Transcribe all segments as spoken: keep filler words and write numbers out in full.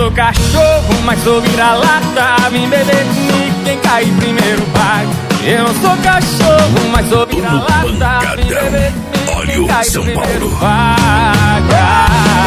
sou cachorro, mas sou vira-lata. Vem beber comigo, quem cair primeiro paga. Eu não sou cachorro, mas sou vira-lata. Vem beber comigo, quem cair primeiro paga.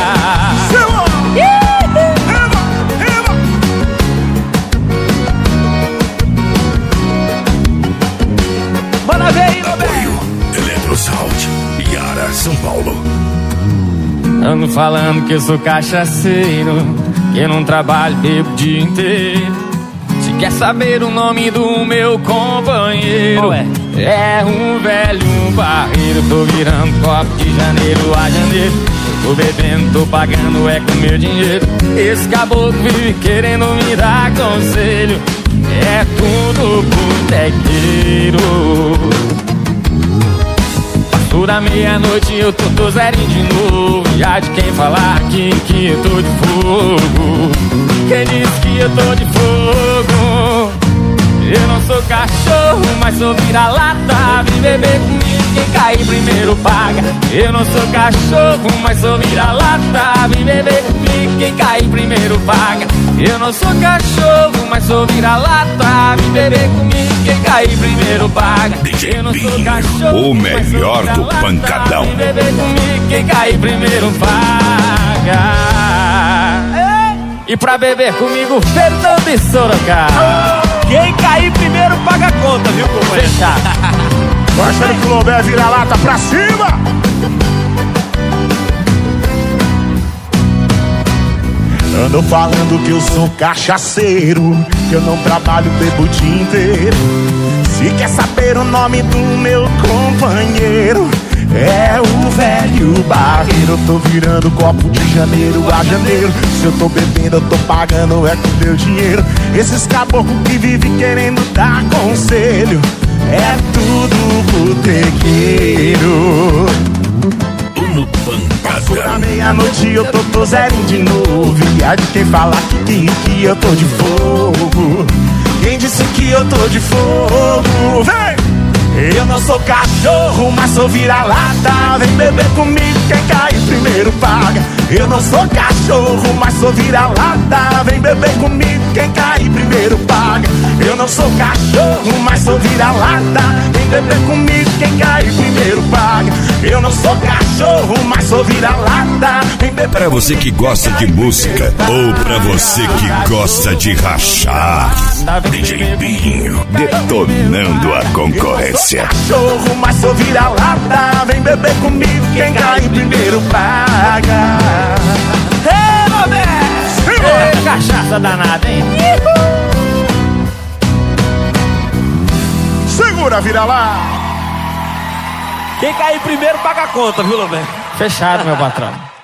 Bora ver aí, apoio Eletrosound, Yara, São Paulo. Ando falando que eu sou cachaceiro, que eu não trabalho, bebo o dia inteiro. Se quer saber o nome do meu companheiro, é? é um velho barreiro. Tô virando copo de janeiro a janeiro. Tô bebendo, tô pagando, é com meu dinheiro. Esse caboclo vive querendo me dar conselho. É tudo botequeiro. Passou da meia-noite eu tô, tô zerinho de novo. Já de quem falar aqui que eu tô de fogo. Quem disse que eu tô de fogo? Eu não sou cachorro, mas sou vira-lata. Vem beber comigo, quem cair primeiro paga. Eu não sou cachorro, mas sou vira-lata. Vem beber comigo, quem cair primeiro paga. Eu não sou cachorro, mas sou vira-lata. Vem beber comigo, quem cair primeiro paga. Eu não sou cachorro, o melhor do pancadão. Vem beber comigo, quem cair primeiro paga. E pra beber comigo, Fernando de Sorocaba. Quem cair primeiro paga a conta, viu, companheiro? Fechado. Tô achando que o Lobé vira lata pra cima. Andam falando que eu sou cachaceiro, que eu não trabalho, bebo o dia inteiro. Se quer saber o nome do meu companheiro, é o velho barreiro. Eu tô virando copo de janeiro a janeiro. Se eu tô bebendo, eu tô pagando, é com meu dinheiro. Esses caboclos que vivem querendo dar conselho, é tudo botequeiro. No pancadão. Na meia-noite eu tô, tô zerinho de novo. E há de quem falar que, que, que eu tô de fogo. Quem disse que eu tô de fogo? Vem! Eu não sou cachorro, mas sou vira-lata. Vem beber comigo, quem cair primeiro paga. Eu não sou cachorro, mas sou vira-lata. Vem beber comigo, quem cair primeiro paga. Eu não sou cachorro, mas sou vira-lata. Vem beber comigo, quem cair primeiro paga. Eu não sou cachorro, mas sou vira-lata. Vem beber. Pra você que gosta de música ou pra você que gosta de rachar, D J Binho detonando a concorrência. Cachorro, mas sou vira-lata. Vem beber comigo, quem cair primeiro paga. Ei, Roberto! Ei, cachaça danada, hein? Segura, vira lá. Quem cair primeiro paga a conta, viu, Roberto? Fechado, meu patrão.